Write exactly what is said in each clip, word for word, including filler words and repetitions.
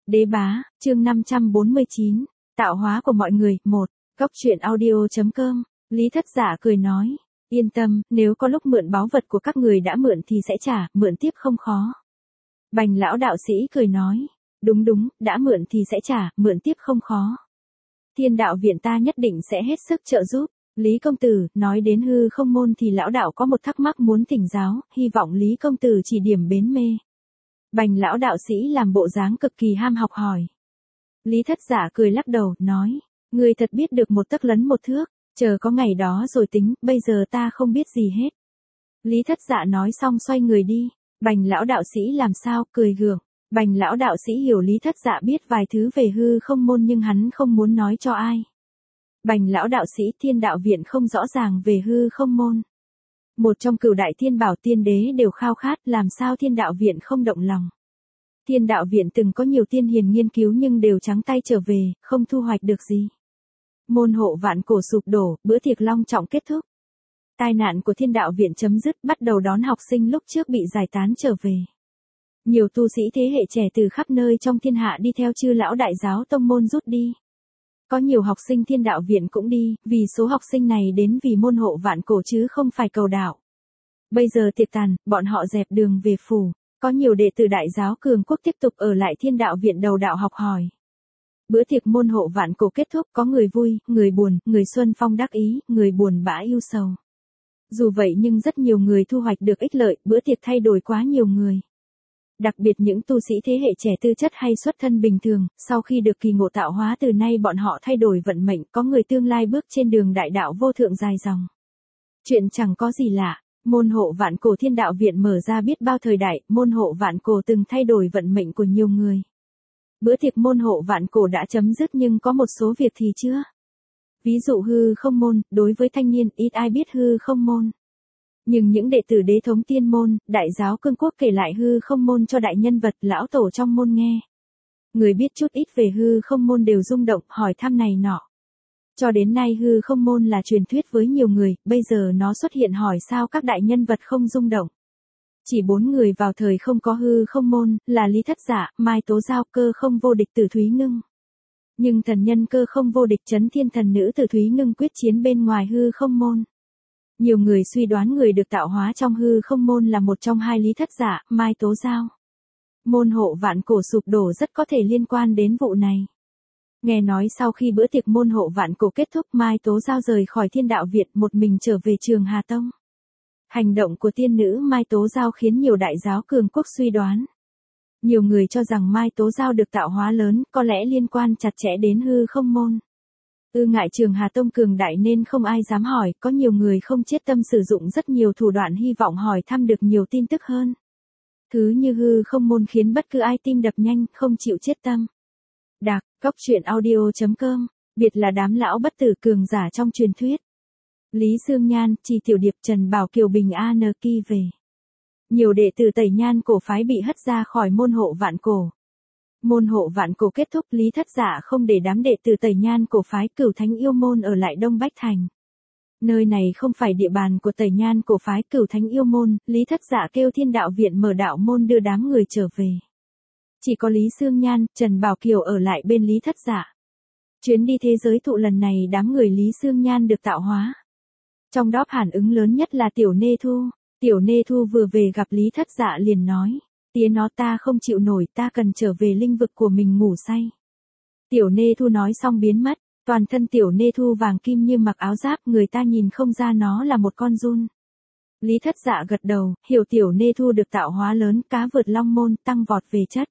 Đế bá, chương năm trăm bốn mươi chín, tạo hóa của mọi người, một, góc truyện audio.com, Lý Thất Dạ cười nói, yên tâm, nếu có lúc mượn báu vật của các người đã mượn thì sẽ trả, mượn tiếp không khó. Bành lão đạo sĩ cười nói, đúng đúng, đã mượn thì sẽ trả, mượn tiếp không khó. Thiên đạo viện ta nhất định sẽ hết sức trợ giúp. Lý công tử, nói đến hư không môn thì lão đạo có một thắc mắc muốn thỉnh giáo, hy vọng Lý công tử chỉ điểm bến mê. Bành lão đạo sĩ làm bộ dáng cực kỳ ham học hỏi. Lý Thất Dạ cười lắc đầu, nói, người thật biết được một tấc lấn một thước, chờ có ngày đó rồi tính, bây giờ ta không biết gì hết. Lý Thất Dạ nói xong xoay người đi, bành lão đạo sĩ làm sao, cười gượng. Bành lão đạo sĩ hiểu Lý Thất Dạ biết vài thứ về hư không môn nhưng hắn không muốn nói cho ai. Bành lão đạo sĩ thiên đạo viện không rõ ràng về hư không môn. Một trong cửu đại thiên bảo tiên đế đều khao khát, làm sao thiên đạo viện không động lòng. Thiên đạo viện từng có nhiều tiên hiền nghiên cứu nhưng đều trắng tay trở về, không thu hoạch được gì. Môn hộ vạn cổ sụp đổ, bữa tiệc long trọng kết thúc. Tai nạn của thiên đạo viện chấm dứt, bắt đầu đón học sinh lúc trước bị giải tán trở về. Nhiều tu sĩ thế hệ trẻ từ khắp nơi trong thiên hạ đi theo chư lão đại giáo tông môn rút đi. Có nhiều học sinh thiên đạo viện cũng đi, vì số học sinh này đến vì môn hộ vạn cổ chứ không phải cầu đạo. Bây giờ tiệc tàn, bọn họ dẹp đường về phủ. Có nhiều đệ tử đại giáo cường quốc tiếp tục ở lại thiên đạo viện đầu đạo học hỏi. Bữa tiệc môn hộ vạn cổ kết thúc, có người vui, người buồn, người xuân phong đắc ý, người buồn bã ưu sầu. Dù vậy nhưng rất nhiều người thu hoạch được ích lợi, bữa tiệc thay đổi quá nhiều người. Đặc biệt những tu sĩ thế hệ trẻ tư chất hay xuất thân bình thường, sau khi được kỳ ngộ tạo hóa từ nay bọn họ thay đổi vận mệnh, có người tương lai bước trên đường đại đạo vô thượng dài dòng. Chuyện chẳng có gì lạ, môn hộ vạn cổ thiên đạo viện mở ra biết bao thời đại, môn hộ vạn cổ từng thay đổi vận mệnh của nhiều người. Bữa tiệc môn hộ vạn cổ đã chấm dứt nhưng có một số việc thì chưa. Ví dụ hư không môn, đối với thanh niên ít ai biết hư không môn. Nhưng những đệ tử đế thống tiên môn, đại giáo cương quốc kể lại hư không môn cho đại nhân vật lão tổ trong môn nghe. Người biết chút ít về hư không môn đều rung động hỏi thăm này nọ. Cho đến nay hư không môn là truyền thuyết với nhiều người, bây giờ nó xuất hiện hỏi sao các đại nhân vật không rung động. Chỉ bốn người vào thời không có hư không môn, là Lý Thất Dạ, Mai Tố Giao, Cơ Không Vô Địch, Tử Thúy Ngưng. Nhưng thần nhân Cơ Không Vô Địch trấn thiên thần nữ Tử Thúy Ngưng quyết chiến bên ngoài hư không môn. Nhiều người suy đoán người được tạo hóa trong hư không môn là một trong hai Lý Thất Dạ, Mai Tố Giao. Môn hộ vạn cổ sụp đổ rất có thể liên quan đến vụ này. Nghe nói sau khi bữa tiệc môn hộ vạn cổ kết thúc Mai Tố Giao rời khỏi thiên đạo viện một mình trở về Trường Hà Tông. Hành động của tiên nữ Mai Tố Giao khiến nhiều đại giáo cường quốc suy đoán. Nhiều người cho rằng Mai Tố Giao được tạo hóa lớn có lẽ liên quan chặt chẽ đến hư không môn. Ư ngại Trường Hà Tông cường đại nên không ai dám hỏi, có nhiều người không chết tâm sử dụng rất nhiều thủ đoạn hy vọng hỏi thăm được nhiều tin tức hơn. Thứ như hư không môn khiến bất cứ ai tim đập nhanh, không chịu chết tâm. Đạc, góc truyện audio.com, biệt là đám lão bất tử cường giả trong truyền thuyết. Lý Sương Nhan, Trì Tiểu Điệp, Trần Bảo Kiều, Bình An Kỳ về. Nhiều đệ tử Tẩy Nhan cổ phái bị hất ra khỏi môn hộ vạn cổ. Môn hộ vạn cổ kết thúc, Lý Thất Dạ không để đám đệ tử Tẩy Nhan cổ phái Cửu Thánh Yêu Môn ở lại Đông Bách Thành. Nơi này không phải địa bàn của Tẩy Nhan cổ phái Cửu Thánh Yêu Môn, Lý Thất Dạ kêu thiên đạo viện mở đạo môn đưa đám người trở về. Chỉ có Lý Sương Nhan, Trần Bảo Kiều ở lại bên Lý Thất Dạ. Chuyến đi thế giới thụ lần này đám người Lý Sương Nhan được tạo hóa. Trong đó phản ứng lớn nhất là Tiểu Nê Thu. Tiểu Nê Thu vừa về gặp Lý Thất Dạ liền nói. Tía nó ta không chịu nổi, ta cần trở về linh vực của mình ngủ say. Tiểu Nê Thu nói xong biến mất, toàn thân Tiểu Nê Thu vàng kim như mặc áo giáp, người ta nhìn không ra nó là một con giun. Lý Thất Dạ gật đầu, hiểu Tiểu Nê Thu được tạo hóa lớn, cá vượt long môn, tăng vọt về chất.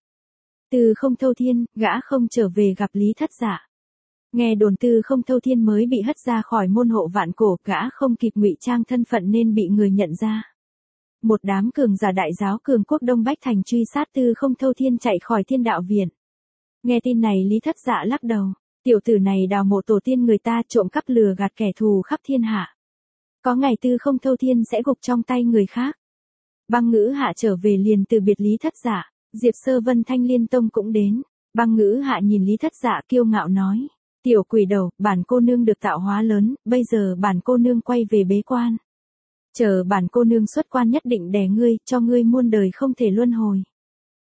Từ không thâu thiên, gã không trở về gặp Lý Thất Dạ. Nghe đồn Tư không thâu thiên mới bị hất ra khỏi môn hộ vạn cổ, gã không kịp ngụy trang thân phận nên bị người nhận ra. Một đám cường giả đại giáo cường quốc Đông Bách Thành truy sát Tư không thâu thiên chạy khỏi thiên đạo viện. Nghe tin này Lý Thất Dạ lắc đầu, tiểu tử này đào mộ tổ tiên người ta, trộm cắp lừa gạt kẻ thù khắp thiên hạ. Có ngày Tư không thâu thiên sẽ gục trong tay người khác. Băng Ngữ Hạ trở về liền từ biệt Lý Thất Dạ, Diệp Sơ Vân Thanh Liên Tông cũng đến. Băng Ngữ Hạ nhìn Lý Thất Dạ kiêu ngạo nói, tiểu quỷ đầu, bản cô nương được tạo hóa lớn, bây giờ bản cô nương quay về bế quan. Chờ bản cô nương xuất quan nhất định đè ngươi, cho ngươi muôn đời không thể luân hồi.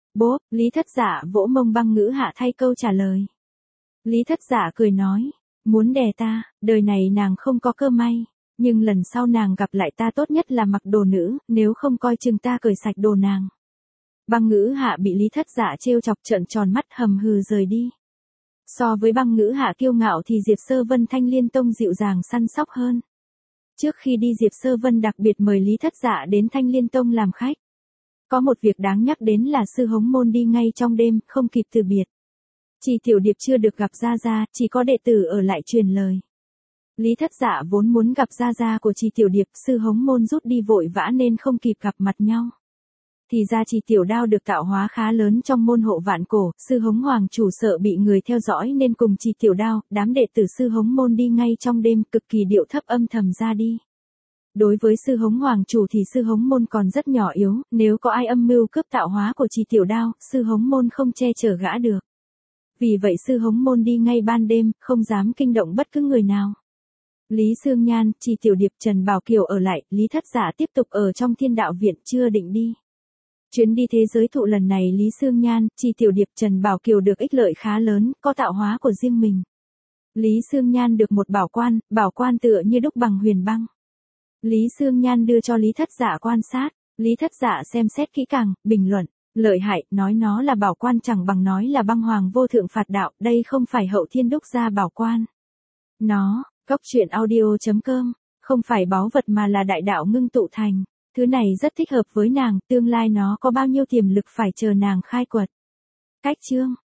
Bố, Lý Thất Dạ vỗ mông Băng Ngữ Hạ thay câu trả lời. Lý Thất Dạ cười nói, muốn đè ta, đời này nàng không có cơ may, nhưng lần sau nàng gặp lại ta tốt nhất là mặc đồ nữ, nếu không coi chừng ta cởi sạch đồ nàng. Băng Ngữ Hạ bị Lý Thất Dạ trêu chọc trợn tròn mắt hầm hừ rời đi. So với Băng Ngữ Hạ kiêu ngạo thì Diệp Sơ Vân Thanh Liên Tông dịu dàng săn sóc hơn. Trước khi đi Diệp Sơ Vân đặc biệt mời Lý Thất Dạ đến Thanh Liên Tông làm khách. Có một việc đáng nhắc đến là sư hống môn đi ngay trong đêm, không kịp từ biệt. Chỉ Tiểu Điệp chưa được gặp Gia Gia, chỉ có đệ tử ở lại truyền lời. Lý Thất Dạ vốn muốn gặp Gia Gia của Chỉ Tiểu Điệp, sư hống môn rút đi vội vã nên không kịp gặp mặt nhau. Thì ra Chỉ Tiểu Đao được tạo hóa khá lớn trong môn hộ vạn cổ, sư hống hoàng chủ sợ bị người theo dõi nên cùng Chỉ Tiểu Đao, đám đệ tử sư hống môn đi ngay trong đêm, cực kỳ điệu thấp âm thầm ra đi. Đối với sư hống hoàng chủ thì sư hống môn còn rất nhỏ yếu, nếu có ai âm mưu cướp tạo hóa của Chỉ Tiểu Đao, sư hống môn không che chở gã được. Vì vậy sư hống môn đi ngay ban đêm, không dám kinh động bất cứ người nào. Lý Sương Nhan, Chỉ Tiểu Điệp, Trần Bảo Kiều ở lại, Lý Thất Dạ tiếp tục ở trong Thiên Đạo Viện, chưa định đi. Chuyến đi thế giới thụ lần này Lý Sương Nhan, Chỉ Tiểu Điệp, Trần Bảo Kiều được ích lợi khá lớn, có tạo hóa của riêng mình. Lý Sương Nhan được một bảo quan, bảo quan tựa như đúc bằng huyền băng. Lý Sương Nhan đưa cho Lý Thất Dạ quan sát, Lý Thất Dạ xem xét kỹ càng, bình luận, lợi hại, nói nó là bảo quan chẳng bằng nói là băng hoàng vô thượng phạt đạo, đây không phải hậu thiên đúc ra bảo quan. Nó, cốc truyện audio chấm com, không phải báu vật mà là đại đạo ngưng tụ thành, thứ này rất thích hợp với nàng, tương lai nó có bao nhiêu tiềm lực phải chờ nàng khai quật. Cách chương